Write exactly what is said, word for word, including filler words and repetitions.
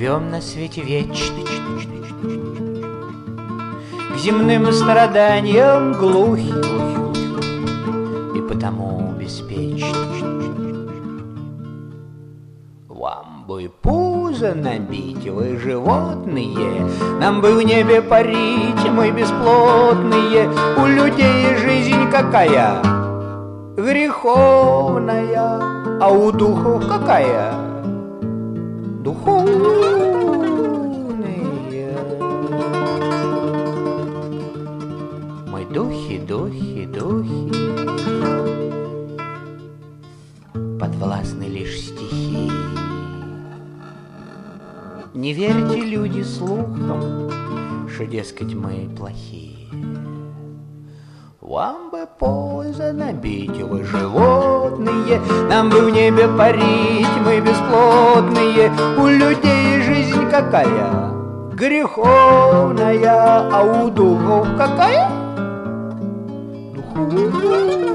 живем на свете вечный, к земным страданиям глухи и потому беспечны. Вам бы пузо набить, вы животные, нам бы в небе парить, мы бесплотные. У людей жизнь какая греховная, а у духов какая духовная. Мы духи, духи, духи, подвластны лишь стихии. Не верьте, люди, слухам, что, дескать, мы плохие. Вам бы пузо набить, вы животные, нам бы в небе парить, мы бесплотные. У людей жизнь какая греховная, а у духов какая духовная.